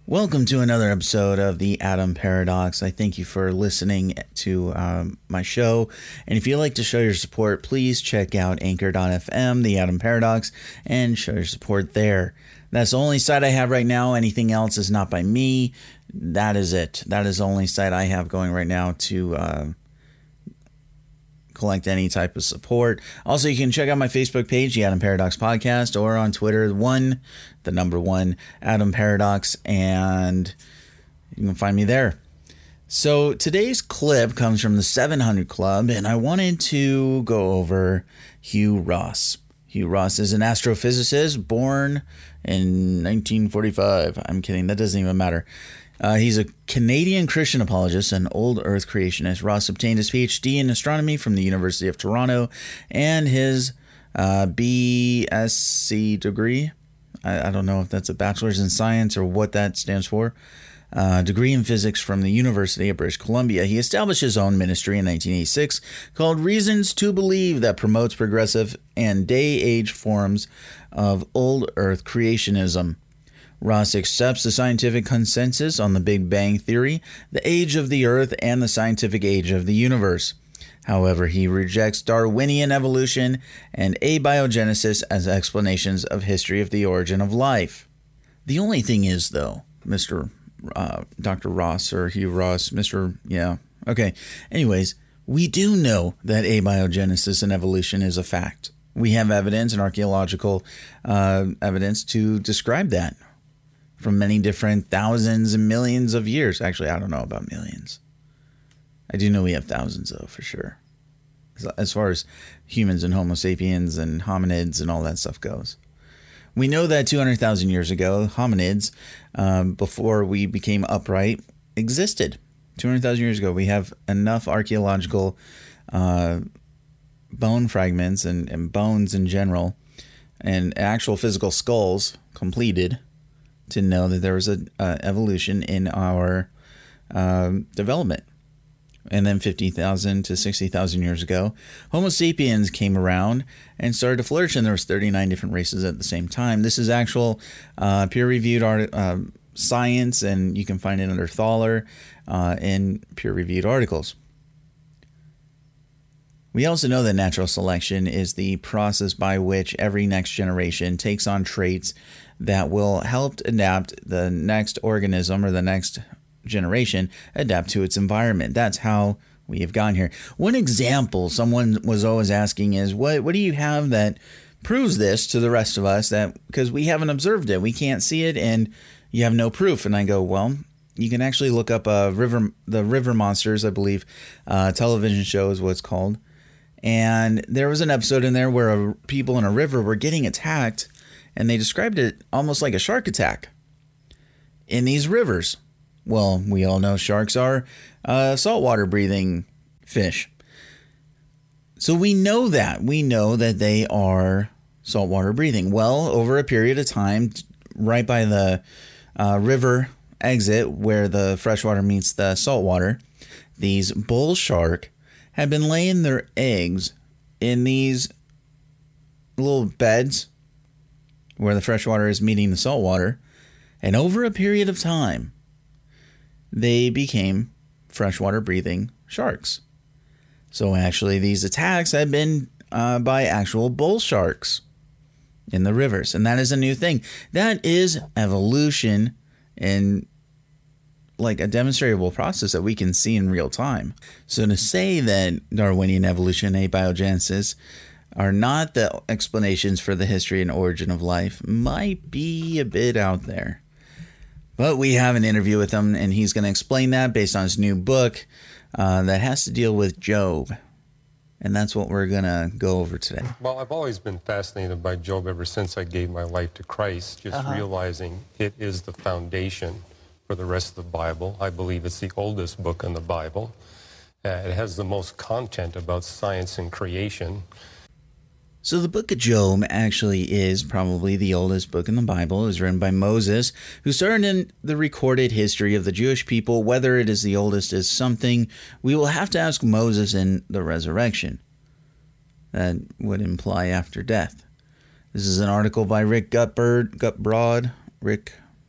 Welcome to another episode of the Adam Paradox. I thank you for listening to my show. And if you'd like to show your support, please check out anchor.fm, the Adam Paradox, and show your support there. That's the only site I have right now. Anything else is not by me. That is it. That is the only site I have going right now to collect any type of support. Also, you can check out my Facebook page, the Adam Paradox Podcast, or on Twitter, the number one, Adam Paradox, and you can find me there. So today's clip comes from the 700 Club, and I wanted to go over Hugh Ross. Hugh Ross is an astrophysicist born in 1945. I'm kidding, that doesn't even matter. He's a Canadian Christian apologist and old Earth creationist. Ross obtained his PhD in astronomy from the University of Toronto and his BSc degree. I don't know if that's a bachelor's in science or what that stands for. Degree in physics from the University of British Columbia. He established his own ministry in 1986 called Reasons to Believe that promotes progressive and day-age forms of old Earth creationism. Ross accepts the scientific consensus on the Big Bang Theory, the age of the Earth, and the scientific age of the universe. However, he rejects Darwinian evolution and abiogenesis as explanations of history of the origin of life. The only thing is, though, Dr. Ross or Hugh Ross, Anyways, we do know that abiogenesis and evolution is a fact. We have evidence and archaeological evidence to describe that from many different thousands and millions of years. Actually, I don't know about millions. I do know we have thousands, though, for sure. As far as humans and Homo sapiens and hominids and all that stuff goes. We know that 200,000 years ago, hominids, before we became upright, existed. 200,000 years ago, we have enough archaeological bone fragments and bones in general and actual physical skulls completed to know that there was a evolution in our development. And then 50,000 to 60,000 years ago, Homo sapiens came around and started to flourish, and there was 39 different races at the same time. This is actual peer-reviewed science, and you can find it under Thaler in peer-reviewed articles. We also know that natural selection is the process by which every next generation takes on traits that will help adapt the next organism or the next generation adapt to its environment. That's how we have gotten here. One example someone was always asking is, what do you have that proves this to the rest of us? That because we haven't observed it, we can't see it, and you have no proof. And I go, well, you can actually look up the River Monsters, I believe, television show is what it's called. And there was an episode in there where people in a river were getting attacked, and they described it almost like a shark attack in these rivers. Well, we all know sharks are saltwater breathing fish. So we know that. We know that they are saltwater breathing. Well, over a period of time, right by the river exit where the freshwater meets the saltwater, these bull shark had been laying their eggs in these little beds where the freshwater is meeting the saltwater. And over a period of time, they became freshwater breathing sharks. So actually these attacks had been by actual bull sharks in the rivers. And that is a new thing. That is evolution in like a demonstrable process that we can see in real time. So to say that Darwinian evolution and abiogenesis are not the explanations for the history and origin of life might be a bit out there. But we have an interview with him, and he's going to explain that based on his new book that has to deal with Job. And that's what we're going to go over today. Well, I've always been fascinated by Job ever since I gave my life to Christ, just realizing it is the foundation for the rest of the Bible. I believe it's the oldest book in the Bible. It has the most content about science and creation. So the book of Job actually is probably the oldest book in the Bible. It was written by Moses, who started in the recorded history of the Jewish people. Whether it is the oldest is something we will have to ask Moses in the resurrection. That would imply after death. This is an article by Rick Gutbrod. Rick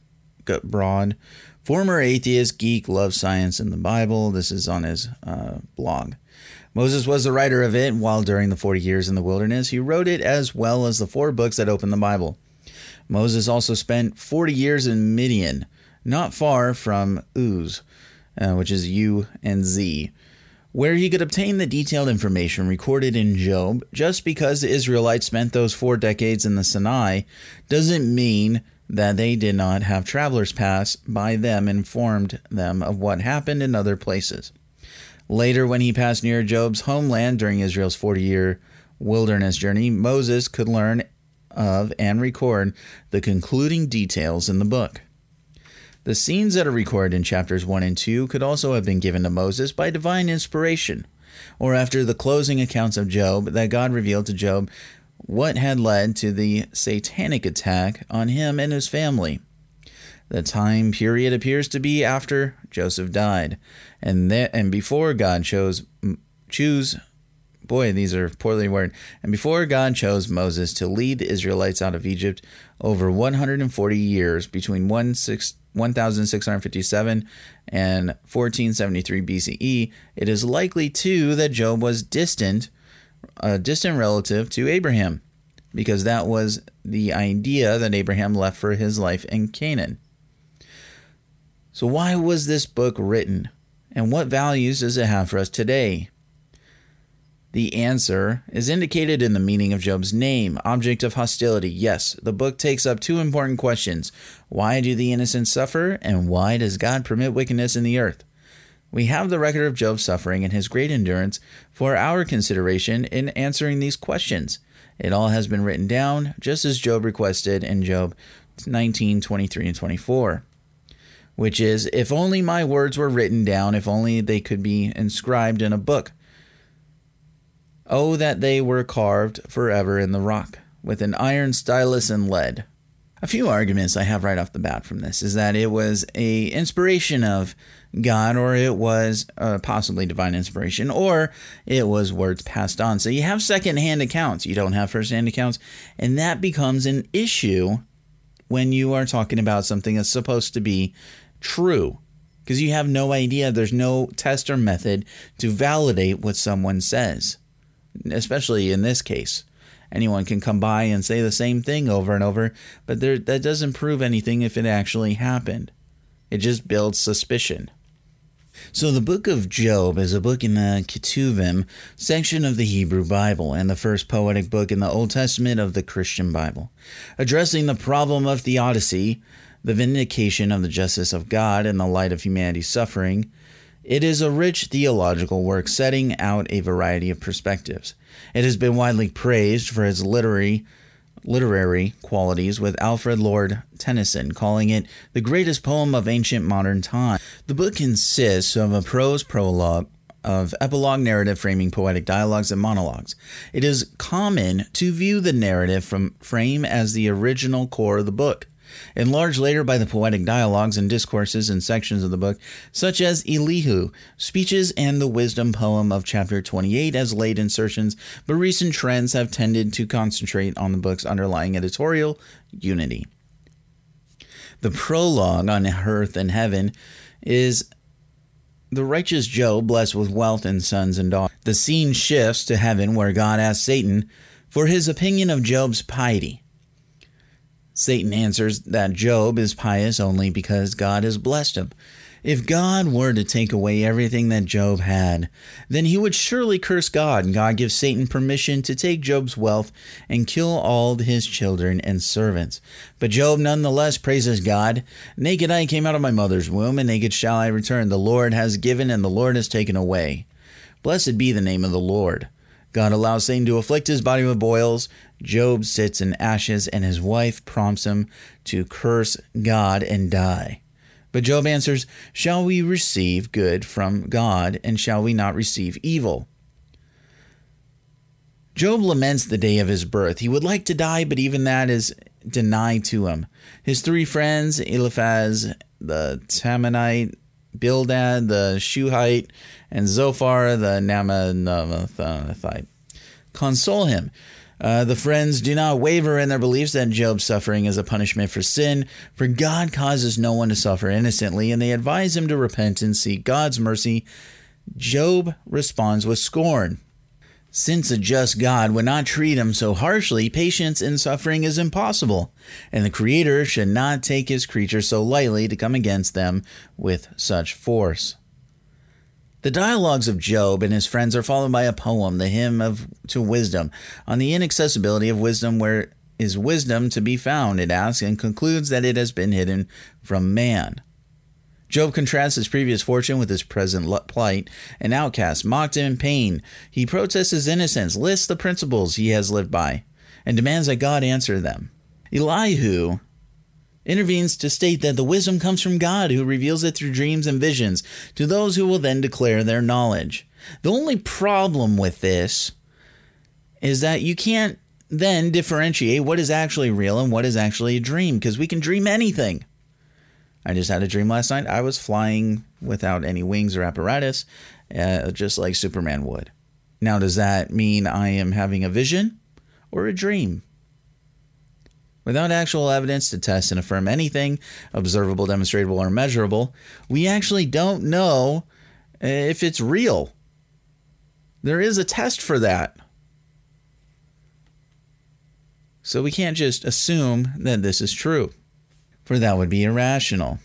Broad, former atheist, geek, loves science and the Bible. This is on his blog. Moses was the writer of it, while during the 40 years in the wilderness, he wrote it as well as the 4 books that open the Bible. Moses also spent 40 years in Midian, not far from Uz, which is U-N-Z, where he could obtain the detailed information recorded in Job. Just because the Israelites spent those 4 decades in the Sinai doesn't mean that they did not have travelers pass by them and informed them of what happened in other places. Later, when he passed near Job's homeland during Israel's 40-year wilderness journey, Moses could learn of and record the concluding details in the book. The scenes that are recorded in chapters 1 and 2 could also have been given to Moses by divine inspiration, or after the closing accounts of Job that God revealed to Job what had led to the satanic attack on him and his family. The time period appears to be after Joseph died, and before God chose Moses to lead the Israelites out of Egypt over 140 years between 1657 and 1473 BCE, it is likely too that Job was a distant relative to Abraham, because that was the idea that Abraham left for his life in Canaan. So why was this book written, and what values does it have for us today? The answer is indicated in the meaning of Job's name, object of hostility. Yes, the book takes up 2 important questions. Why do the innocent suffer, and why does God permit wickedness in the earth? We have the record of Job's suffering and his great endurance for our consideration in answering these questions. It all has been written down, just as Job requested in Job 19:23 and 24. Which is, if only my words were written down, if only they could be inscribed in a book. Oh, that they were carved forever in the rock, with an iron stylus and lead. A few arguments I have right off the bat from this is that it was a inspiration of God, or it was possibly divine inspiration, or it was words passed on. So you have second-hand accounts. You don't have first-hand accounts, and that becomes an issue when you are talking about something that's supposed to be true, because you have no idea. There's no test or method to validate what someone says, especially in this case. Anyone can come by and say the same thing over and over, but that doesn't prove anything if it actually happened. It just builds suspicion. So the book of Job is a book in the Ketuvim section of the Hebrew Bible, and the first poetic book in the Old Testament of the Christian Bible, addressing the problem of theodicy, the vindication of the justice of God in the light of humanity's suffering. It is a rich theological work setting out a variety of perspectives. It has been widely praised for its literary qualities, with Alfred Lord Tennyson calling it the greatest poem of ancient modern time. The book consists of a prose prologue, of epilogue narrative framing poetic dialogues and monologues. It is common to view the narrative frame as the original core of the book, enlarged later by the poetic dialogues and discourses in sections of the book, such as Elihu, speeches, and the wisdom poem of chapter 28 as late insertions, but recent trends have tended to concentrate on the book's underlying editorial unity. The prologue on earth and heaven is the righteous Job blessed with wealth and sons and daughters. The scene shifts to heaven, where God asks Satan for his opinion of Job's piety. Satan answers that Job is pious only because God has blessed him. If God were to take away everything that Job had, then he would surely curse God, and God gives Satan permission to take Job's wealth and kill all his children and servants. But Job nonetheless praises God. Naked I came out of my mother's womb, and naked shall I return. The Lord has given, and the Lord has taken away. Blessed be the name of the Lord. God allows Satan to afflict his body with boils. Job sits in ashes, and his wife prompts him to curse God and die. But Job answers, shall we receive good from God, and shall we not receive evil? Job laments the day of his birth. He would like to die, but even that is denied to him. His 3 friends, Eliphaz the Temanite, Bildad the Shuhite, and Zophar the Naamathite, console him The friends do not waver in their beliefs that Job's suffering is a punishment for sin, for God causes no one to suffer innocently, and they advise him to repent and seek God's mercy. Job responds with scorn. Since a just God would not treat him so harshly, patience in suffering is impossible, and the Creator should not take his creatures so lightly to come against them with such force. The dialogues of Job and his friends are followed by a poem, the Hymn to Wisdom, on the inaccessibility of wisdom. Where is wisdom to be found, it asks, and concludes that it has been hidden from man. Job contrasts his previous fortune with his present plight. An outcast, mocked in pain, he protests his innocence, lists the principles he has lived by, and demands that God answer them. Elihu intervenes to state that the wisdom comes from God, who reveals it through dreams and visions to those who will then declare their knowledge. The only problem with this is that you can't then differentiate what is actually real and what is actually a dream, because we can dream anything. I just had a dream last night. I was flying without any wings or apparatus, just like Superman would. Now, does that mean I am having a vision or a dream? Without actual evidence to test and affirm anything, observable, demonstrable, or measurable, we actually don't know if it's real. There is a test for that. So we can't just assume that this is true, for that would be irrational.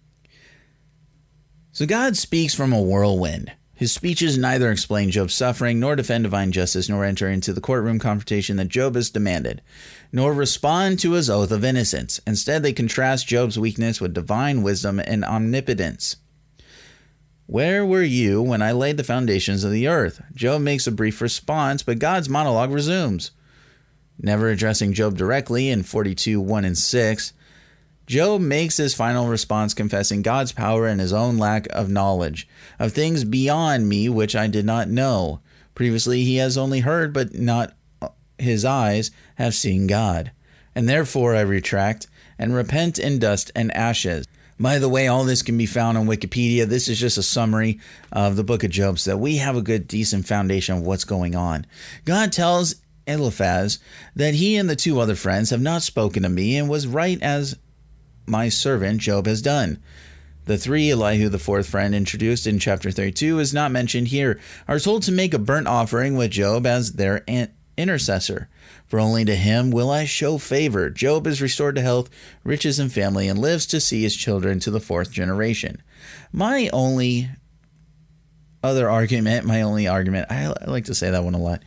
So God speaks from a whirlwind. His speeches neither explain Job's suffering, nor defend divine justice, nor enter into the courtroom confrontation that Job has demanded, nor respond to his oath of innocence. Instead, they contrast Job's weakness with divine wisdom and omnipotence. Where were you when I laid the foundations of the earth? Job makes a brief response, but God's monologue resumes. Never addressing Job directly in 42:1-6, Job makes his final response confessing God's power and his own lack of knowledge of things beyond me which I did not know. Previously he has only heard, but not his eyes have seen God. And therefore I retract and repent in dust and ashes. By the way, all this can be found on Wikipedia. This is just a summary of the book of Job so that we have a good, decent foundation of what's going on. God tells Eliphaz that he and the two other friends have not spoken to me and was right as my servant Job has done. The three, Elihu, the fourth friend introduced in chapter 32, is not mentioned here, are told to make a burnt offering with Job as their intercessor. For only to him will I show favor. Job is restored to health, riches, and family, and lives to see his children to the fourth generation. My only argument, I like to say that one a lot.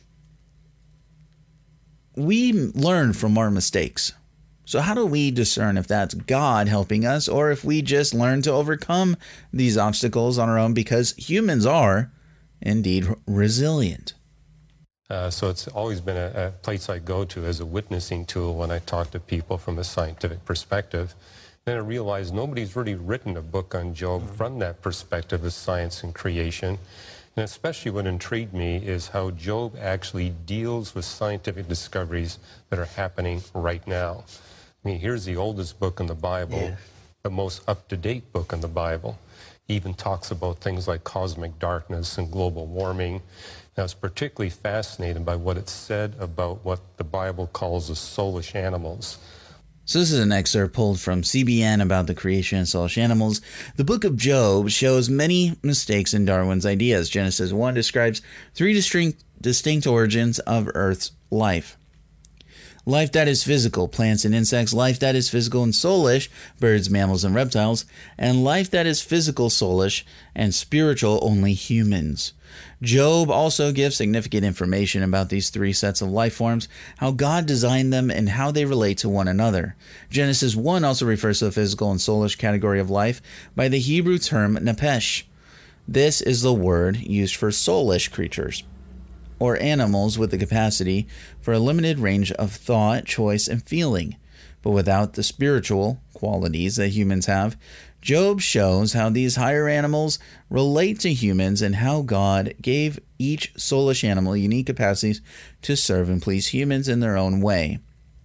We learn from our mistakes. So how do we discern if that's God helping us or if we just learn to overcome these obstacles on our own, because humans are indeed resilient? So it's always been a place I go to as a witnessing tool when I talk to people from a scientific perspective. Then I realized nobody's really written a book on Job from that perspective of science and creation. And especially what intrigued me is how Job actually deals with scientific discoveries that are happening right now. I mean, here's the oldest book in the Bible, the most up-to-date book in the Bible. He even talks about things like cosmic darkness and global warming. I was particularly fascinated by what it said about what the Bible calls the soulish animals. So this is an excerpt pulled from CBN about the creation of soulish animals. The book of Job shows many mistakes in Darwin's ideas. Genesis 1 describes three distinct origins of Earth's life. Life that is physical, plants and insects. Life that is physical and soulish, birds, mammals, and reptiles. And life that is physical, soulish, and spiritual, only humans. Job also gives significant information about these three sets of life forms, how God designed them, and how they relate to one another. Genesis 1 also refers to the physical and soulish category of life by the Hebrew term nephesh. This is the word used for soulish creatures, or animals with the capacity for a limited range of thought, choice, and feeling, but without the spiritual qualities that humans have. Job shows how these higher animals relate to humans and how God gave each soulish animal unique capacities to serve and please humans in their own way.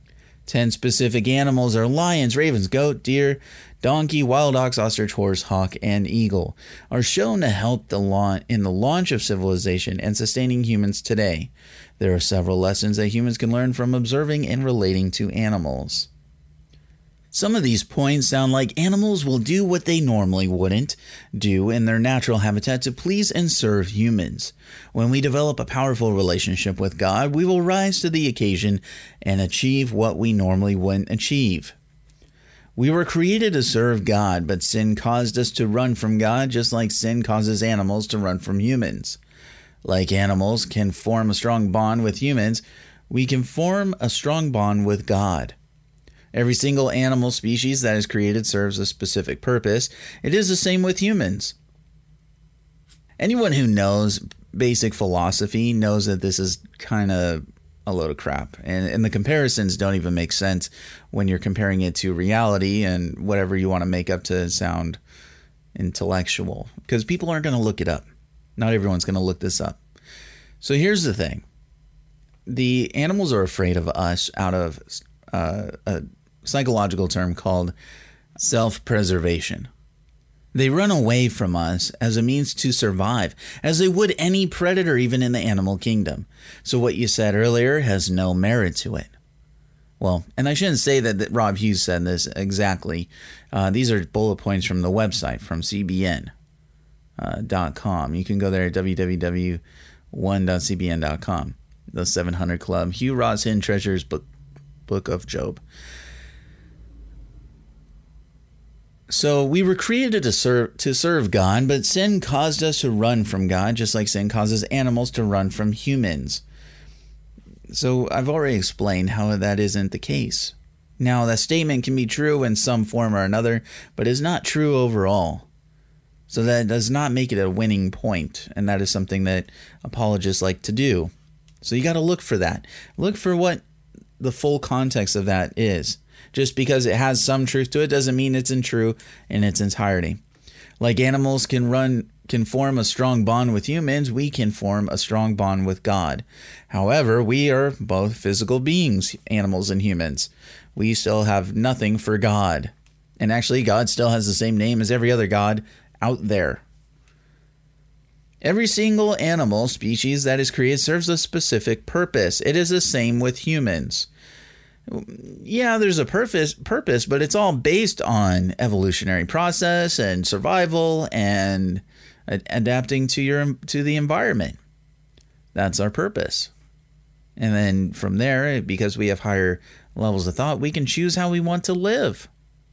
10 specific animals are lions, ravens, goat, deer, donkey, wild ox, ostrich, horse, hawk, and eagle, are shown to help in the launch of civilization and sustaining humans today. There are several lessons that humans can learn from observing and relating to animals. Some of these points sound like animals will do what they normally wouldn't do in their natural habitat to please and serve humans. When we develop a powerful relationship with God, we will rise to the occasion and achieve what we normally wouldn't achieve. We were created to serve God, but sin caused us to run from God, just like sin causes animals to run from humans. Like animals can form a strong bond with humans, we can form a strong bond with God. Every single animal species that is created serves a specific purpose. It is the same with humans. Anyone who knows basic philosophy knows that this is kind of a load of crap. And the comparisons don't even make sense when you're comparing it to reality and whatever you want to make up to sound intellectual. Because people aren't going to look it up. Not everyone's going to look this up. So here's the thing. The animals are afraid of us out of a psychological term called self-preservation. They run away from us as a means to survive, as they would any predator even in the animal kingdom. So what you said earlier has no merit to it. Well, and I shouldn't say that Rob Hughes said this exactly. These are bullet points from the website, from CBN.com. You can go there at www.1.cbn.com. The 700 Club, Hugh Ross Hidden Treasures Book of Job. So we were created to serve God, but sin caused us to run from God, just like sin causes animals to run from humans. So I've already explained how that isn't the case. Now, that statement can be true in some form or another, but is not true overall. So that does not make it a winning point, and that is something that apologists like to do. So you got to look for that. Look for what the full context of that is. Just because it has some truth to it doesn't mean it's true in its entirety. Like animals can form a strong bond with humans, we can form a strong bond with God. However, we are both physical beings, animals and humans. We still have nothing for God. And actually, God still has the same name as every other God out there. Every single animal species that is created serves a specific purpose. It is the same with humans. Yeah, there's a purpose, but it's all based on evolutionary process and survival and adapting to the environment. That's our purpose. And then from there, because we have higher levels of thought, we can choose how we want to live.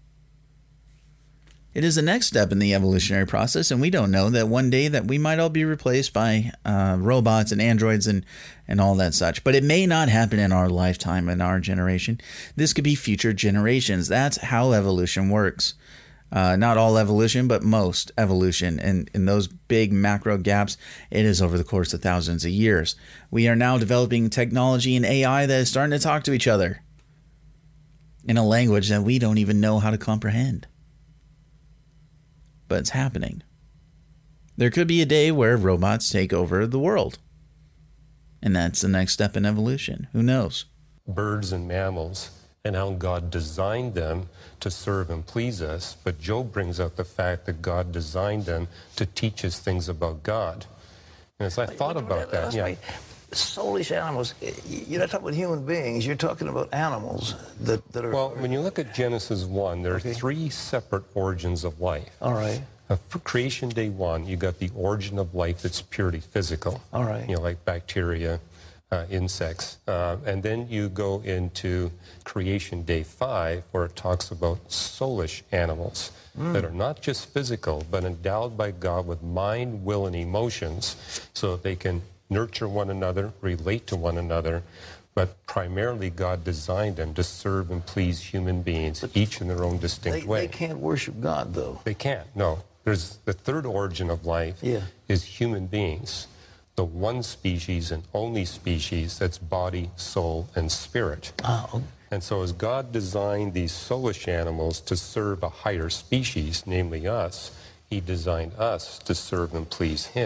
It is the next step in the evolutionary process, and we don't know that one day that we might all be replaced by robots and androids and all that such. But it may not happen in our lifetime, in our generation. This could be future generations. That's how evolution works. Not all evolution, but most evolution. And in those big macro gaps, it is over the course of thousands of years. We are now developing technology and AI that is starting to talk to each other in a language that we don't even know how to comprehend. But it's happening. There could be a day where robots take over the world. And that's the next step in evolution. Who knows? Birds and mammals and how God designed them to serve and please us. But Job brings out the fact that God designed them to teach us things about God. And as I thought about that, yeah. Soulish animals, you're not talking about human beings, you're talking about animals that are... Well, when you look at Genesis 1, there are three separate origins of life. All right. For creation day 1, you got the origin of life that's purely physical. All right. You know, like bacteria, insects. And then you go into creation day 5, where it talks about soulish animals that are not just physical, but endowed by God with mind, will, and emotions so that they can nurture one another, relate to one another, but primarily God designed them to serve and please human beings, but each in their own distinct way. They can't worship God, though. They can't, no. There's the third origin of life is human beings, the one species and only species that's body, soul, and spirit. And so as God designed these soulish animals to serve a higher species, namely us, he designed us to serve and please him.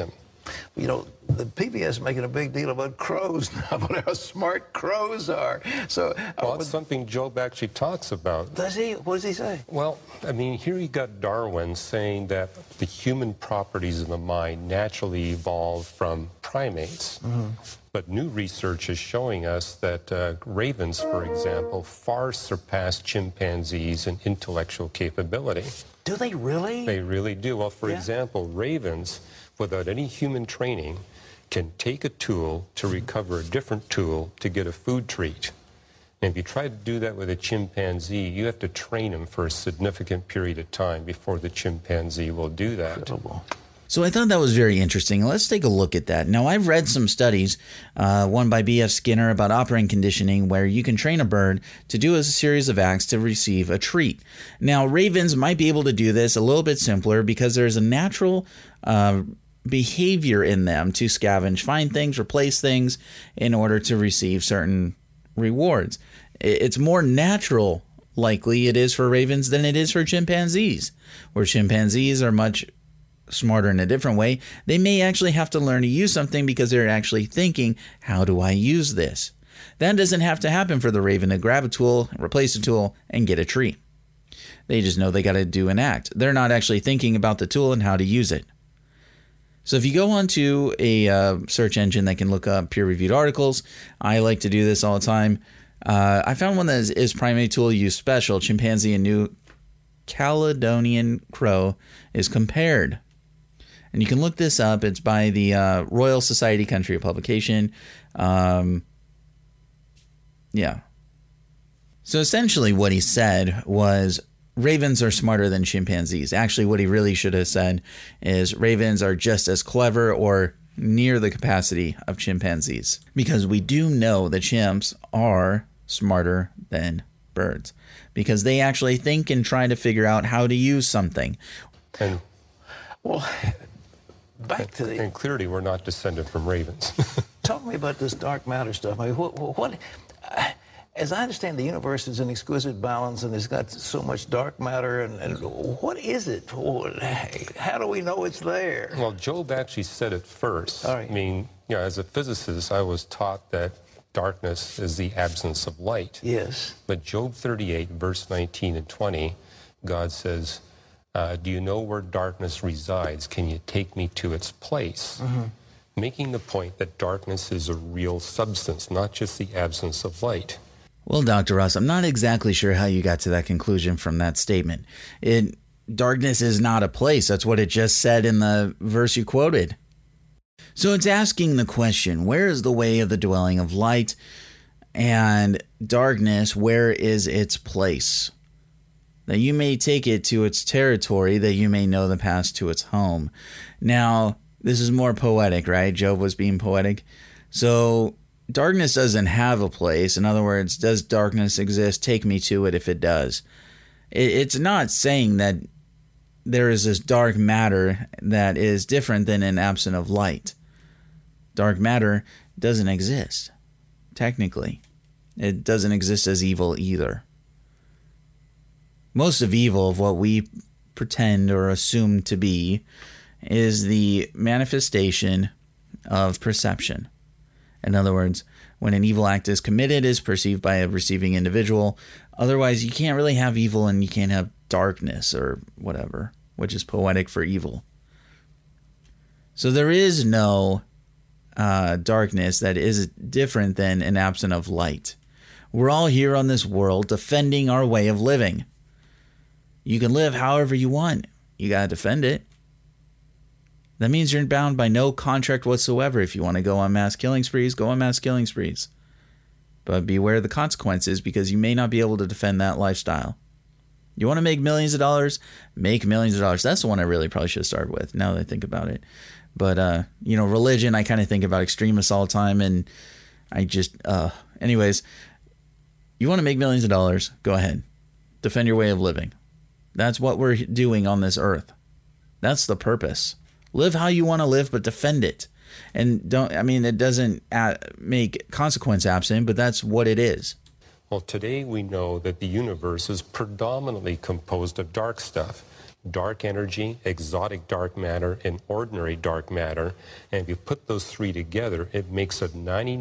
You know, the PBS is making a big deal about crows now, about how smart crows are. So, well, it's something Job actually talks about. Does he? What does he say? Well, I mean, here you got Darwin saying that the human properties of the mind naturally evolved from primates. Mm-hmm. But new research is showing us that ravens, for example, far surpass chimpanzees in intellectual capability. Do they really? They really do. Well, for example, ravens, without any human training, can take a tool to recover a different tool to get a food treat. And if you try to do that with a chimpanzee, you have to train him for a significant period of time before the chimpanzee will do that. Incredible. So I thought that was very interesting. Let's take a look at that. Now, I've read some studies, one by B.F. Skinner about operant conditioning, where you can train a bird to do a series of acts to receive a treat. Now, ravens might be able to do this a little bit simpler because there's a natural behavior in them to scavenge, find things, replace things in order to receive certain rewards. It's more natural, likely, it is for ravens than it is for chimpanzees, where chimpanzees are much smarter in a different way. They may actually have to learn to use something because they're actually thinking, how do I use this? That doesn't have to happen for the raven to grab a tool, replace a tool, and get a treat. They just know they got to do an act. They're not actually thinking about the tool and how to use it. So if you go onto a search engine that can look up peer-reviewed articles, I like to do this all the time. I found one that is primate tool use special. Chimpanzee and New Caledonian crow is compared. And you can look this up. It's by the Royal Society Country of Publication. Yeah. So essentially what he said was ravens are smarter than chimpanzees. Actually, what he really should have said is ravens are just as clever or near the capacity of chimpanzees. Because we do know that chimps are smarter than birds. Because they actually think and try to figure out how to use something. And well, back to the... And clearly we're not descended from ravens. Talk to me about this dark matter stuff. I mean, what as I understand, the universe is in exquisite balance and it's got so much dark matter. And what is it? How do we know it's there? Well, Job actually said it first. All right. I mean, as a physicist, I was taught that darkness is the absence of light. Yes. But Job 38, verse 19 and 20, God says, do you know where darkness resides? Can you take me to its place? Mm-hmm. Making the point that darkness is a real substance, not just the absence of light. Well, Dr. Ross, I'm not exactly sure how you got to that conclusion from that statement. Darkness is not a place. That's what it just said in the verse you quoted. So it's asking the question, where is the way of the dwelling of light? And darkness, where is its place? That you may take it to its territory, that you may know the path to its home. Now, this is more poetic, right? Job was being poetic. So darkness doesn't have a place. In other words, does darkness exist? Take me to it if it does. It's not saying that there is this dark matter that is different than an absence of light. Dark matter doesn't exist, technically. It doesn't exist as evil either. Most of evil, of what we pretend or assume to be, is the manifestation of perception. In other words, when an evil act is committed, is perceived by a receiving individual. Otherwise, you can't really have evil and you can't have darkness or whatever, which is poetic for evil. So there is no darkness that is different than an absence of light. We're all here on this world defending our way of living. You can live however you want. You got to defend it. That means you're bound by no contract whatsoever. If you want to go on mass killing sprees, go on mass killing sprees. But beware of the consequences because you may not be able to defend that lifestyle. You want to make millions of dollars? Make millions of dollars. That's the one I really probably should start with now that I think about it. But, religion, I kind of think about extremists all the time. And I just, anyways, you want to make millions of dollars? Go ahead. Defend your way of living. That's what we're doing on this earth. That's the purpose. Live how you want to live, but defend it. And it doesn't make consequence absent, but that's what it is. Well, today we know that the universe is predominantly composed of dark stuff. dark energy, exotic dark matter, and ordinary dark matter. And if you put those three together, it makes up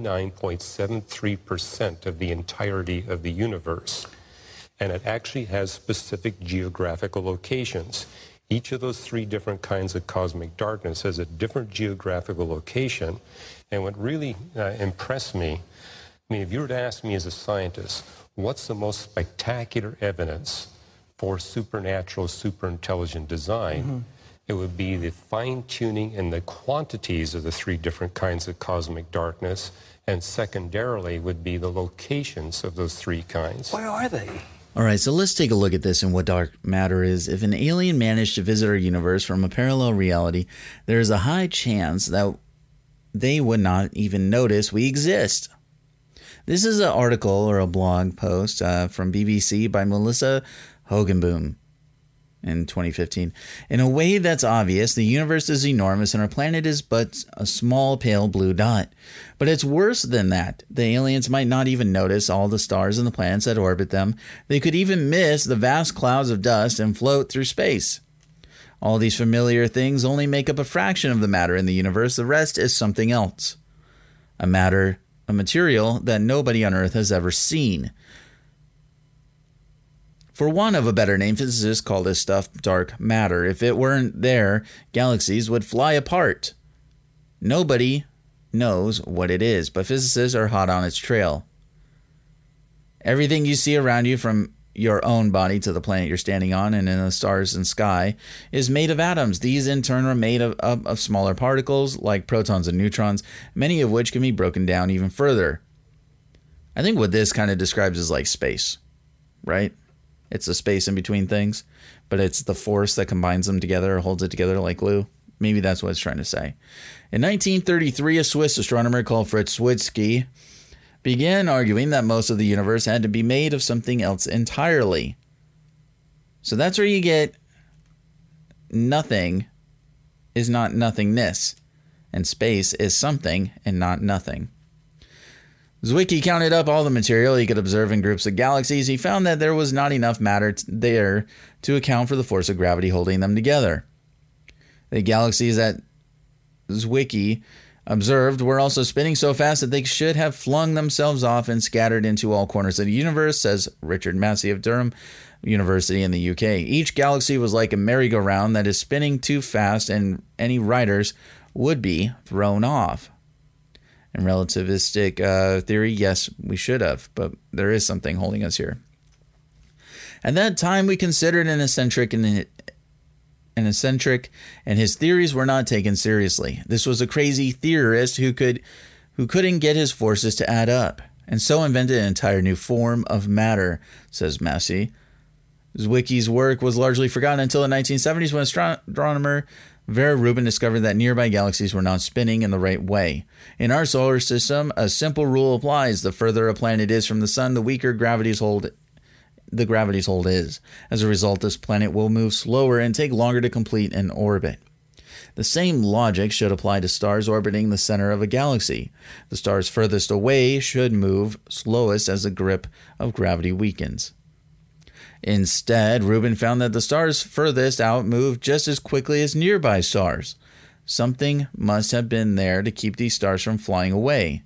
99.73% of the entirety of the universe. And it actually has specific geographical locations. Each of those three different kinds of cosmic darkness has a different geographical location. And what really impressed me, I mean, if you were to ask me as a scientist, what's the most spectacular evidence for supernatural, superintelligent design, it would be the fine-tuning and the quantities of the three different kinds of cosmic darkness, and secondarily would be the locations of those three kinds. Where are they? All right, so let's take a look at this and what dark matter is. If an alien managed to visit our universe from a parallel reality, there is a high chance that they would not even notice we exist. This is an article or a blog post from BBC by Melissa Hogenboom in 2015. In a way that's obvious, the universe is enormous and our planet is but a small pale blue dot. But it's worse than that. The aliens might not even notice all the stars and the planets that orbit them. They could even miss the vast clouds of dust and float through space. All these familiar things only make up a fraction of the matter in the universe. The rest is something else. A material that nobody on Earth has ever seen. For want of a better name, physicists call this stuff dark matter. If it weren't there, galaxies would fly apart. Nobody knows what it is, but physicists are hot on its trail. Everything you see around you, from your own body to the planet you're standing on and in the stars and sky, is made of atoms. These in turn are made of smaller particles like protons and neutrons, many of which can be broken down even further. I think what this kind of describes is like space, right? It's the space in between things, but it's the force that combines them together or holds it together like glue. Maybe that's what it's trying to say. In 1933, a Swiss astronomer called Fritz Zwicky began arguing that most of the universe had to be made of something else entirely. So that's where you get nothing is not nothingness, and space is something and not nothing. Zwicky counted up all the material he could observe in groups of galaxies. He found that there was not enough matter there to account for the force of gravity holding them together. The galaxies that Zwicky observed were also spinning so fast that they should have flung themselves off and scattered into all corners of the universe, says Richard Massey of Durham University in the UK. Each galaxy was like a merry-go-round that is spinning too fast, and any riders would be thrown off. In relativistic theory, yes, we should have, but there is something holding us here. At that time, we considered an eccentric, and his theories were not taken seriously. This was a crazy theorist who couldn't get his forces to add up, and so invented an entire new form of matter, says Massey. Zwicky's work was largely forgotten until the 1970s when astronomer Vera Rubin discovered that nearby galaxies were not spinning in the right way. In our solar system, a simple rule applies. The further a planet is from the sun, the weaker gravity's hold is. As a result, this planet will move slower and take longer to complete an orbit. The same logic should apply to stars orbiting the center of a galaxy. The stars furthest away should move slowest as the grip of gravity weakens. Instead, Rubin found that the stars furthest out moved just as quickly as nearby stars. Something must have been there to keep these stars from flying away.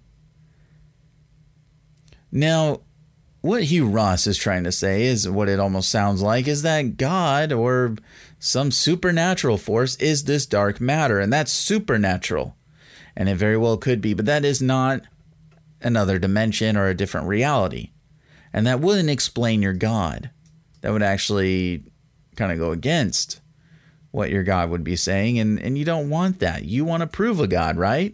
Now, what Hugh Ross is trying to say is what it almost sounds like, is that God or some supernatural force is this dark matter, and that's supernatural. And it very well could be, but that is not another dimension or a different reality. And that wouldn't explain your God. That would actually kind of go against what your God would be saying, and you don't want that. You want to prove a God, right?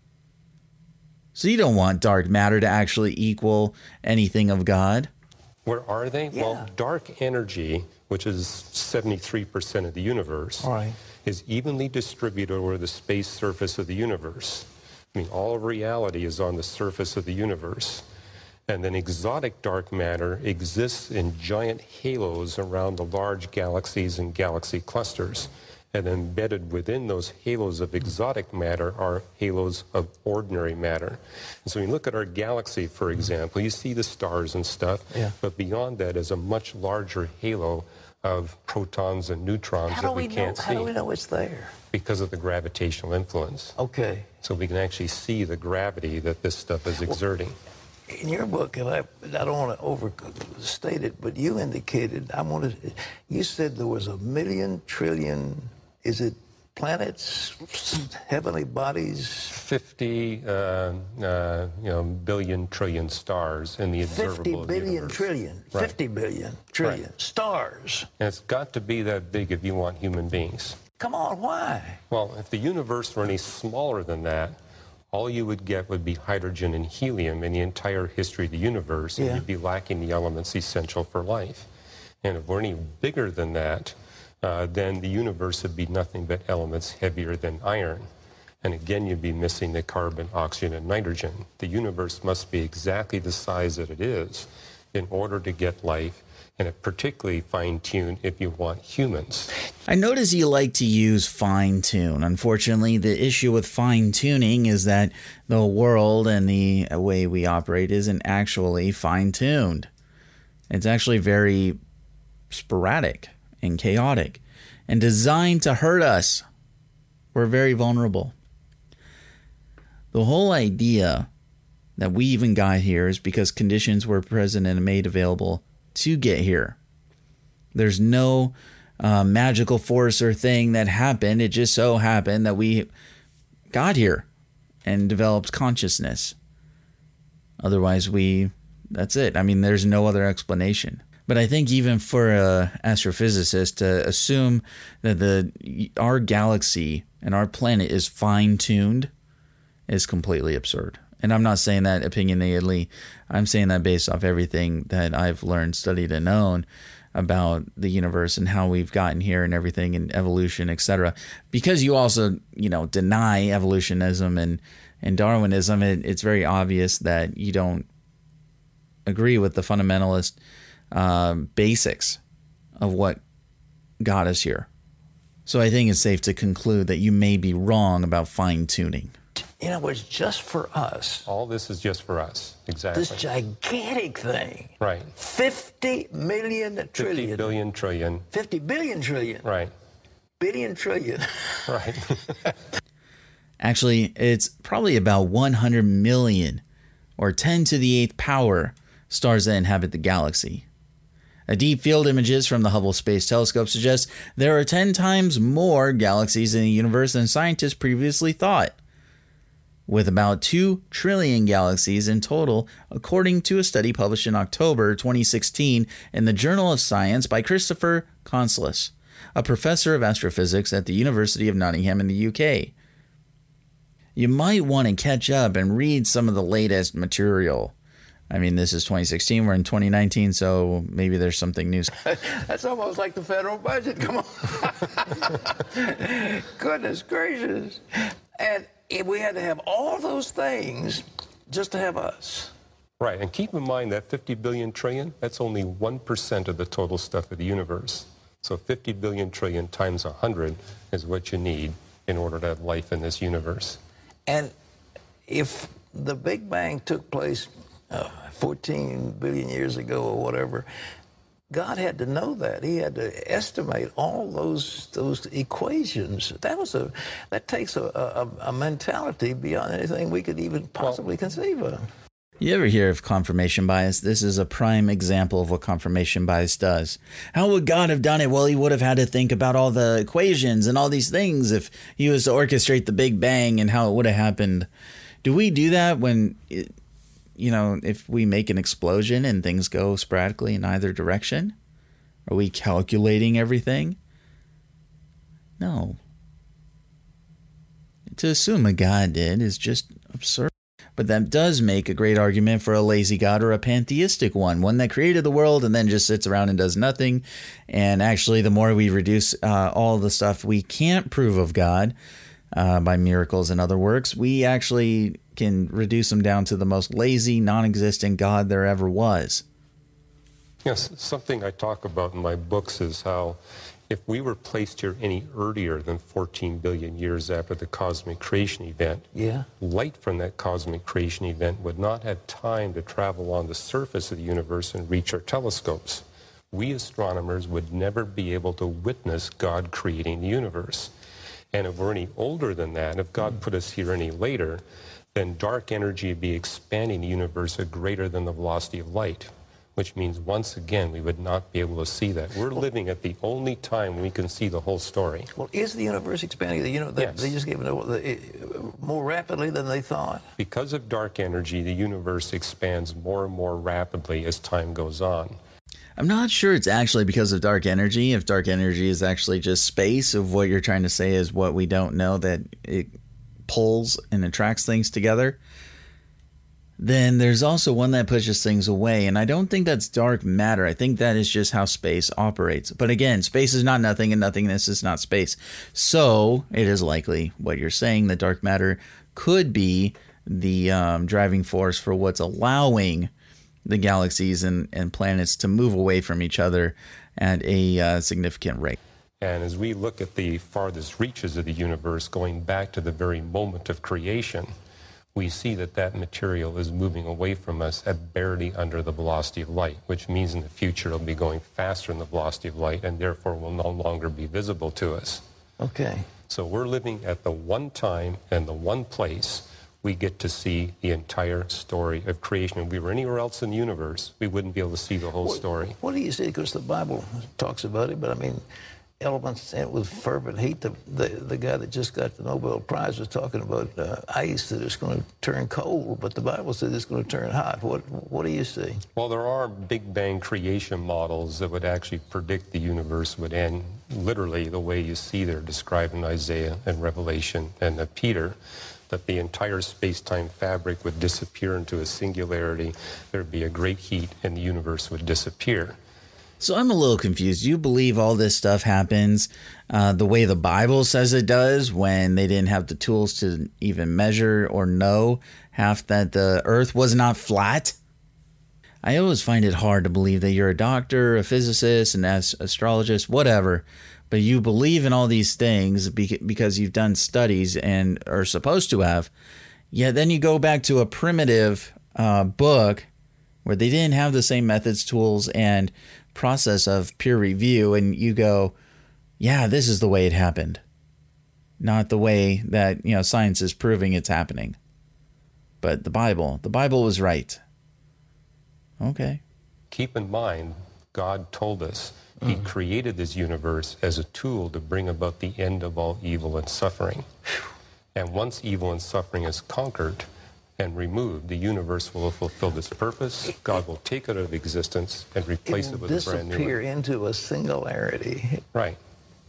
So you don't want dark matter to actually equal anything of God. Where are they? Yeah. Well, dark energy, which is 73% of the universe, Right. is evenly distributed over the space surface of the universe. I mean, all of reality is on the surface of the universe. And then exotic dark matter exists in giant halos around the large galaxies and galaxy clusters. And embedded within those halos of exotic matter are halos of ordinary matter. And so when you look at our galaxy, for example, you see the stars and stuff, Yeah. but beyond that is a much larger halo of protons and neutrons that we can't see. How do we know it's there? Because of the gravitational influence. Okay. So we can actually see the gravity that this stuff is exerting. In your book, and I don't want to overstate it, but you indicated, you said there was 1,000,000 trillion, is it planets, heavenly bodies? 50 billion trillion stars in the observable 50 billion universe. Trillion. Right. 50 billion trillion Right. stars. And it's got to be that big if you want human beings. Come on, why? Well, if the universe were any smaller than that, all you would get would be hydrogen and helium in the entire history of the universe, and Yeah. you'd be lacking the elements essential for life. And if we're any bigger than that, then the universe would be nothing but elements heavier than iron. And again, you'd be missing the carbon, oxygen, and nitrogen. The universe must be exactly the size that it is in order to get life, and it particularly fine-tuned if you want humans. I notice you like to use fine tune. Unfortunately, the issue with fine tuning is that the world and the way we operate isn't actually fine tuned. It's actually very sporadic and chaotic and designed to hurt us. We're very vulnerable. The whole idea that we even got here is because conditions were present and made available to get here. There's no magical force or thing that happened. It just so happened that we got here and developed consciousness. Otherwise, that's it. I mean, there's no other explanation. But I think even for an astrophysicist to assume that our galaxy and our planet is fine-tuned is completely absurd. And I'm not saying that opinionatedly. I'm saying that based off everything that I've learned, studied, and known about the universe and how we've gotten here and everything and evolution, etc. Because you also, deny evolutionism and Darwinism, it's very obvious that you don't agree with the fundamentalist basics of what got us here. So I think it's safe to conclude that you may be wrong about fine-tuning. In other words, just for us. All this is just for us. Exactly. This gigantic thing. Right. 50 million trillion. 50 billion trillion. 50 billion trillion. Right. Billion trillion. Right. Actually, it's probably about 100 million or 10 to the 8th power stars that inhabit the galaxy. Deep field images from the Hubble Space Telescope suggest there are 10 times more galaxies in the universe than scientists previously thought, with about 2 trillion galaxies in total, according to a study published in October 2016 in the Journal of Science by Christopher Consulis, a professor of astrophysics at the University of Nottingham in the UK. You might want to catch up and read some of the latest material. I mean, this is 2016, we're in 2019, so maybe there's something new. That's almost like the federal budget. Come on. Goodness gracious. And if we had to have all those things just to have us. Right, and keep in mind that 50 billion trillion, that's only 1% of the total stuff of the universe. So 50 billion trillion times 100 is what you need in order to have life in this universe. And if the Big Bang took place 14 billion years ago or whatever, God had to know that. He had to estimate all those equations. That takes a mentality beyond anything we could even possibly conceive of. You ever hear of confirmation bias? This is a prime example of what confirmation bias does. How would God have done it? Well, he would have had to think about all the equations and all these things if he was to orchestrate the Big Bang and how it would have happened. Do we do that when, if we make an explosion and things go sporadically in either direction? Are we calculating everything? No. To assume a God did is just absurd. But that does make a great argument for a lazy God or a pantheistic one that created the world and then just sits around and does nothing. And actually, the more we reduce all the stuff we can't prove of God by miracles and other works, we actually can reduce them down to the most lazy, non-existent God there ever was. Yes, something I talk about in my books is how if we were placed here any earlier than 14 billion years after the cosmic creation event, light from that cosmic creation event would not have time to travel on the surface of the universe and reach our telescopes. we astronomers would never be able to witness God creating the universe. And if we're any older than that, if God put us here any later, then dark energy would be expanding the universe at greater than the velocity of light, which means once again we would not be able to see that. We're living at the only time we can see the whole story. Well, is the universe expanding? Yes. They just gave it more rapidly than they thought. Because of dark energy, the universe expands more and more rapidly as time goes on. I'm not sure it's actually because of dark energy. If dark energy is actually just space, of what you're trying to say is what we don't know, that it pulls and attracts things together, then there's also one that pushes things away. And I don't think that's dark matter. I think that is just how space operates. But again, space is not nothing and nothingness is not space. So it is likely what you're saying, that dark matter could be the driving force for what's allowing the galaxies and planets to move away from each other at a significant rate. And as we look at the farthest reaches of the universe, going back to the very moment of creation, we see that that material is moving away from us at barely under the velocity of light, which means in the future it'll be going faster than the velocity of light and therefore will no longer be visible to us. Okay. So we're living at the one time and the one place we get to see the entire story of creation. If we were anywhere else in the universe, we wouldn't be able to see the whole story. What do you say? Because the Bible talks about it, but I mean, elements with fervent heat. The guy that just got the Nobel Prize was talking about ice that is going to turn cold, but the Bible says it's going to turn hot. What do you see? Well, there are Big Bang creation models that would actually predict the universe would end literally the way you see they're described in Isaiah and Revelation and Peter, that the entire space-time fabric would disappear into a singularity, there'd be a great heat, and the universe would disappear. So I'm a little confused. You believe all this stuff happens the way the Bible says it does, when they didn't have the tools to even measure or know half that the earth was not flat? I always find it hard to believe that you're a doctor, a physicist, an astrologist, whatever, but you believe in all these things because you've done studies and are supposed to have. Yet then you go back to a primitive book where they didn't have the same methods, tools, and process of peer review, and you go, yeah, this is the way it happened, not the way that science is proving it's happening. But the Bible was right. Okay. Keep in mind, God told us He created this universe as a tool to bring about the end of all evil and suffering. And once evil and suffering is conquered and removed, the universe will have fulfilled its purpose. God will take it out of existence and replace it with a brand new one. Disappear into a singularity. Right.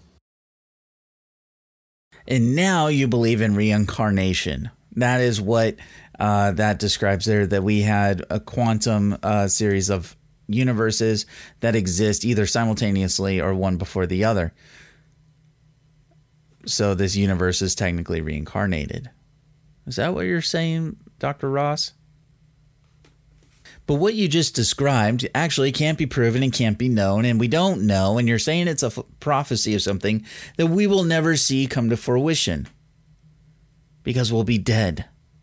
And now you believe in reincarnation. That is what that describes there, that we had a quantum series of universes that exist either simultaneously or one before the other. So this universe is technically reincarnated. Is that what you're saying, Dr. Ross? But what you just described actually can't be proven and can't be known, and we don't know, and you're saying it's a prophecy of something that we will never see come to fruition because we'll be dead.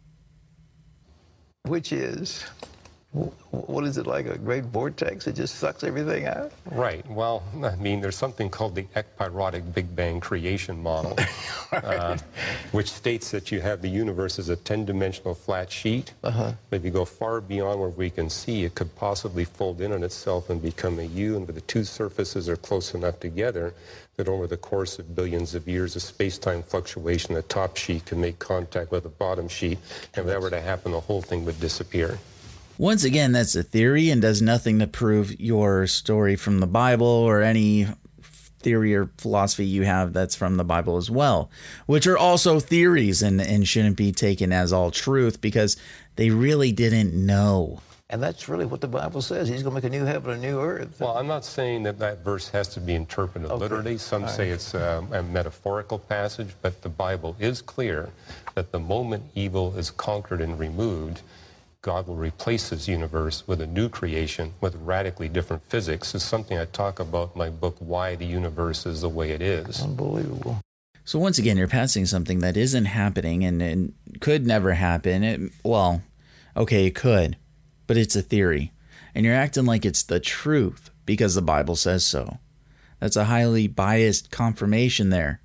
Which is, what is it, like a great vortex? It just sucks everything out? Right. Well, I mean, there's something called the ekpyrotic Big Bang creation model, which states that you have the universe as a 10-dimensional flat sheet. But if you go far beyond where we can see, it could possibly fold in on itself and become a U, and where the two surfaces are close enough together that over the course of billions of years of space-time fluctuation, the top sheet can make contact with the bottom sheet, and if that were to happen, the whole thing would disappear. Once again, that's a theory and does nothing to prove your story from the Bible or any theory or philosophy you have that's from the Bible as well, which are also theories and shouldn't be taken as all truth because they really didn't know. And that's really what the Bible says. He's going to make a new heaven and a new earth. Well, I'm not saying that verse has to be interpreted literally. Some say it's a metaphorical passage, but the Bible is clear that the moment evil is conquered and removed, God will replace His universe with a new creation with radically different physics. It's something I talk about in my book, Why the Universe is the Way It Is. Unbelievable. So once again, you're passing something that isn't happening and could never happen. It could, but it's a theory. And you're acting like it's the truth. because the Bible says so. That's a highly biased confirmation there.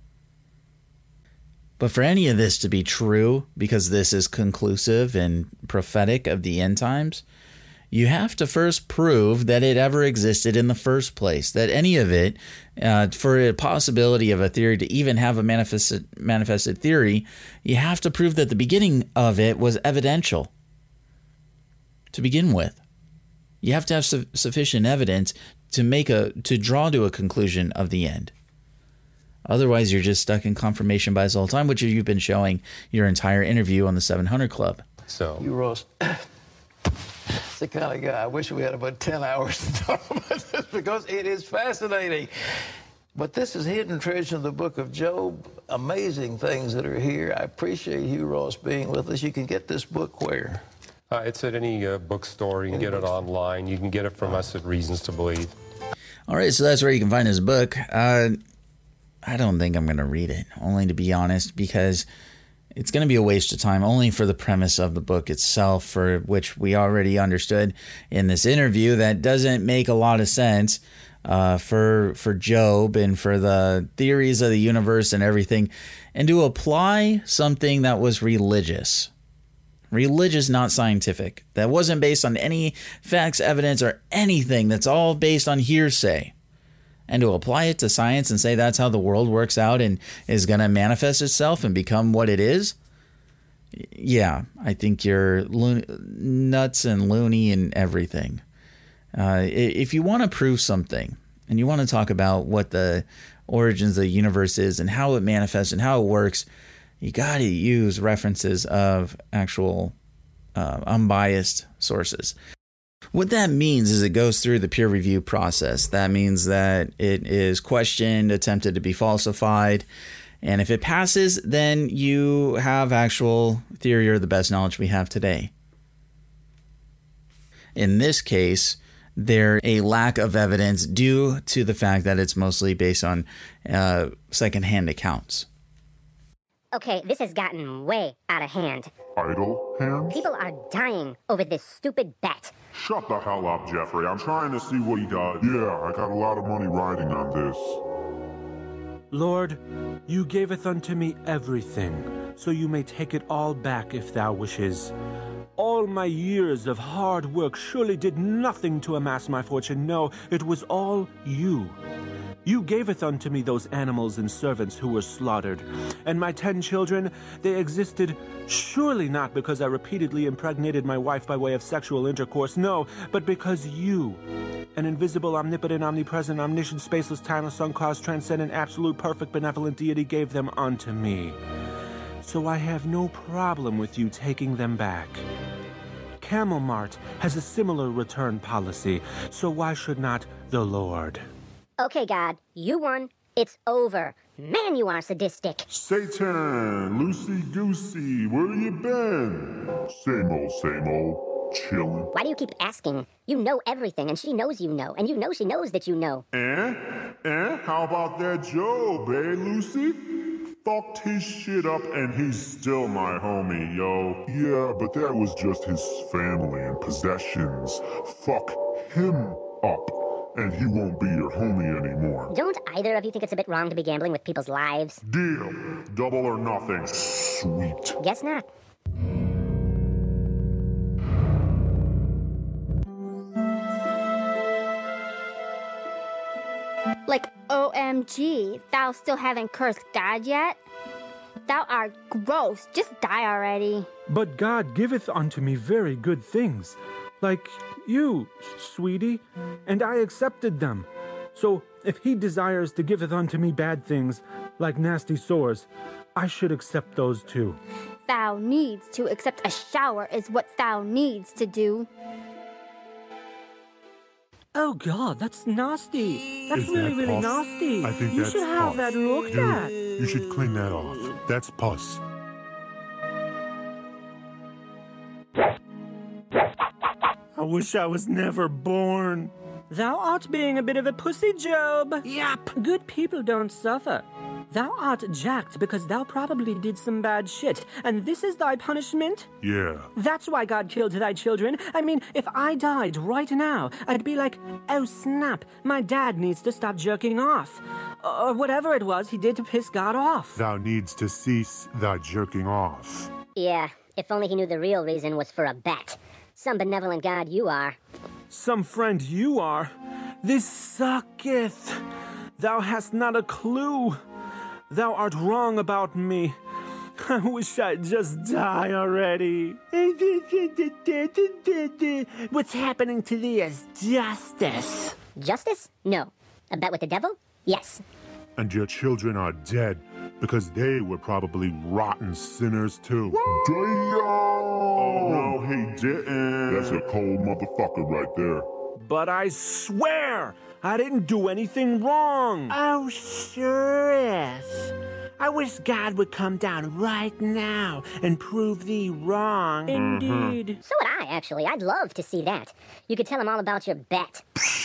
But for any of this to be true, because this is conclusive and prophetic of the end times, you have to first prove that it ever existed in the first place, that any of it, for a possibility of a theory to even have a manifested theory, you have to prove that the beginning of it was evidential to begin with. You have to have sufficient evidence to draw to a conclusion of the end. Otherwise, you're just stuck in confirmation bias all the time, which you've been showing your entire interview on the 700 Club. So, You, Ross, it's the kind of guy, I wish we had about 10 hours to talk about this because it is fascinating. But this is Hidden Treasure in the Book of Job. Amazing things that are here. I appreciate Hugh Ross being with us. You can get this book where? it's at any bookstore. You can get it online. You can get it from us at Reasons to Believe. All right, so that's where you can find his book. I don't think I'm going to read it, only to be honest, because it's going to be a waste of time, only for the premise of the book itself, for which we already understood in this interview. That doesn't make a lot of sense for Job and for the theories of the universe and everything, and to apply something that was religious, not scientific, that wasn't based on any facts, evidence, or anything, that's all based on hearsay. And to apply it to science and say that's how the world works out and is going to manifest itself and become what it is, yeah, I think you're nuts and loony and everything. If you want to prove something and you want to talk about what the origins of the universe is and how it manifests and how it works, you got to use references of actual unbiased sources. What that means is it goes through the peer review process. That means that it is questioned, attempted to be falsified. And if it passes, then you have actual theory or the best knowledge we have today. In this case, there's a lack of evidence due to the fact that it's mostly based on secondhand accounts. Okay, this has gotten way out of hand. Idle hands? People are dying over this stupid bet. Shut the hell up, Jeffrey. I'm trying to see what he does. Yeah, I got a lot of money riding on this. Lord, you gaveth unto me everything, so you may take it all back if thou wishes. All my years of hard work surely did nothing to amass my fortune. No, it was all you. You gaveth unto me those animals and servants who were slaughtered. And my 10 children, they existed surely not because I repeatedly impregnated my wife by way of sexual intercourse. No, but because you, an invisible, omnipotent, omnipresent, omniscient, spaceless, timeless, uncaused, transcendent, absolute, perfect, benevolent deity gave them unto me. So I have no problem with you taking them back. Camel Mart has a similar return policy, so why should not the Lord? Okay, God, you won. It's over. Man, you are sadistic. Satan, loosey-goosey, where you been? Same old, chillin'. Why do you keep asking? You know everything, and she knows you know, and you know she knows that you know. How about that Job, Lucy? Fucked his shit up and he's still my homie, yo. Yeah, but that was just his family and possessions. Fuck him up. And he won't be your homie anymore. Don't either of you think it's a bit wrong to be gambling with people's lives? Deal. Double or nothing. Sweet. Guess not. Like, OMG, thou still haven't cursed God yet? Thou art gross. Just die already. But God giveth unto me very good things, like you, sweetie, and I accepted them. So if he desires to giveth unto me bad things, like nasty sores, I should accept those too. Thou needs to accept a shower is what thou needs to do. Oh God, that's nasty. That's Is really, that really pus? nasty. I think you that's should have pus. that looked Dude, at. you should clean that off. That's pus. I wish I was never born. Thou art being a bit of a pussy, Job. Yep. Good people don't suffer. Thou art jacked because thou probably did some bad shit, and this is thy punishment? Yeah. That's why God killed thy children. I mean, if I died right now, I'd be like, oh snap, my dad needs to stop jerking off. Or whatever it was he did to piss God off. Thou needs to cease thy jerking off. Yeah, if only he knew the real reason was for a bet. Some benevolent God you are. Some friend you are. This sucketh. Thou hast not a clue. Thou art wrong about me. I wish I'd just die already. What's happening to thee is justice. Justice? No. A bet with the devil? Yes. And your children are dead because they were probably rotten sinners too. Damn! Oh, no, he didn't. That's a cold motherfucker right there. But I swear, I didn't do anything wrong. Oh, sure is. I wish God would come down right now and prove thee wrong. Indeed. So would I, actually. I'd love to see that. You could tell him all about your bet.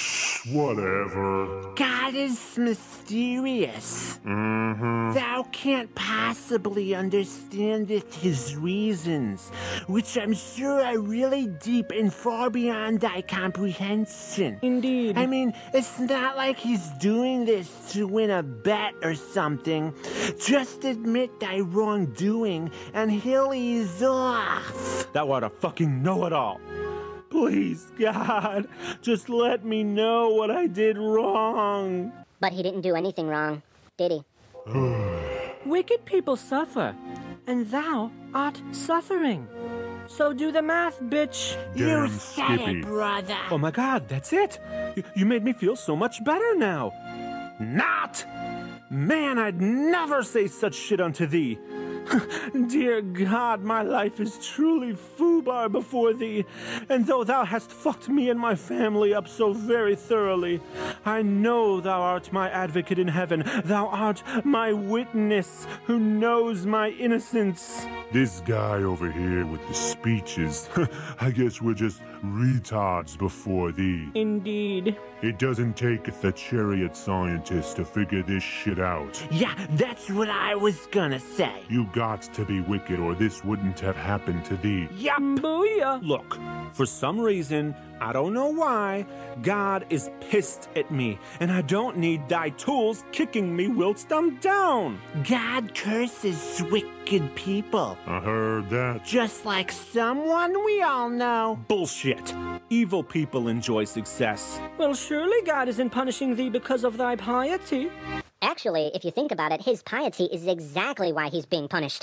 Whatever. God is mysterious. Thou can't possibly understand his reasons, which I'm sure are really deep and far beyond thy comprehension. Indeed. I mean, it's not like he's doing this to win a bet or something. Just admit thy wrongdoing and he'll ease off. Thou art a fucking know-it-all. Please, God, just let me know what I did wrong. But he didn't do anything wrong, did he? Wicked people suffer, and thou art suffering. So do the math, bitch. Damn, You said Skippy. it, brother. Oh my God, that's it. You made me feel so much better now. Not! Man, I'd never say such shit unto thee. Dear God, my life is truly foobar before thee, and though thou hast fucked me and my family up so very thoroughly, I know thou art my advocate in heaven. Thou art my witness who knows my innocence. This guy over here with the speeches, I guess we're just retards before thee. Indeed. It doesn't take the chariot scientist to figure this shit out. Yeah, that's what I was gonna say. You got to be wicked or this wouldn't have happened to thee. Yup. Booyah. Look, for some reason, I don't know why, God is pissed at me, and I don't need thy tools kicking me whilst I'm down. God curses wicked people. I heard that. Just like someone we all know. Bullshit. Evil people enjoy success. Well, surely God isn't punishing thee because of thy piety. Actually, if you think about it, his piety is exactly why he's being punished.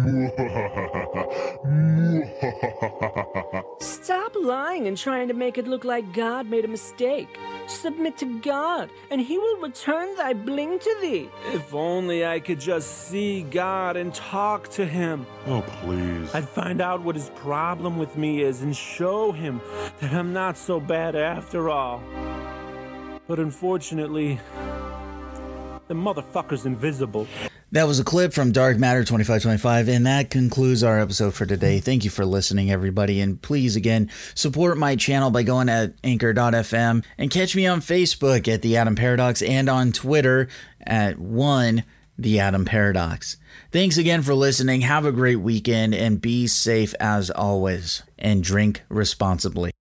Stop lying and trying to make it look like God made a mistake. Submit to God, and he will return thy bling to thee. If only I could just see God and talk to him. Oh, please. I'd find out what his problem with me is and show him that I'm not so bad after all. But unfortunately, the motherfucker's invisible. That was a clip from Dark Matter 2525, and that concludes our episode for today. Thank you for listening, everybody, and please, again, support my channel by going at anchor.fm, and catch me on Facebook at The Adam Paradox, and on Twitter at The Adam Paradox. Thanks again for listening. Have a great weekend, and be safe as always, and drink responsibly.